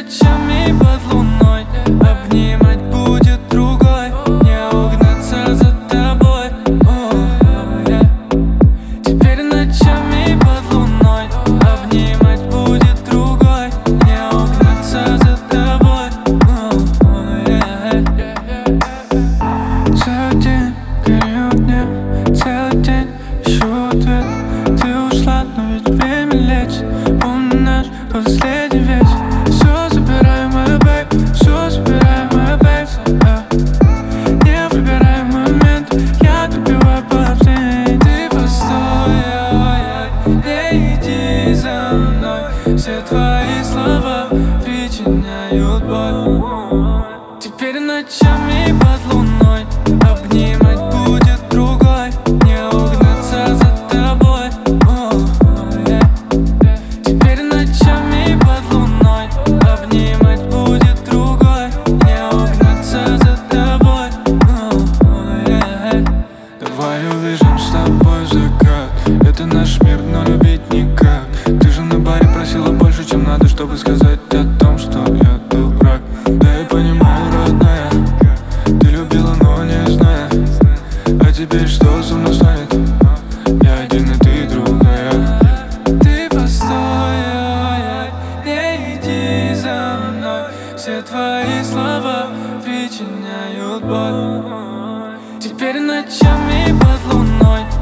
ночами под луной обнимать будет другой, не угнаться за тобой. Теперь ночами под луной обнимать будет другой, не угнаться за тобой. Целый день горю днем, целый день ищу ответ. Ты ушла, но ведь время лечит. Помню наш последний вечер. Все забирай, моя бэйб, все забирай, моя бэйб. Не выбирай момент, я добиваю по всей. Ты постой, не иди за мной. Все твои слова причиняют боль. Теперь ночами под луной обнимать будет другой, не угнаться за тобой. Теперь ночами под луной обнимать будет другой, не угнаться за тобой. Давай увижем с тобой закат. Это наш мир, но любить никак. Ты же на баре просила больше, чем надо, чтобы сказать о том, что я дурак. Да я понимаю, родная, ты любила, но не зная. А теперь что со мной станет? Я один, и ты другая. Ты постой, не иди за мной. Все твои слова причиняют боль. Теперь ночами под луной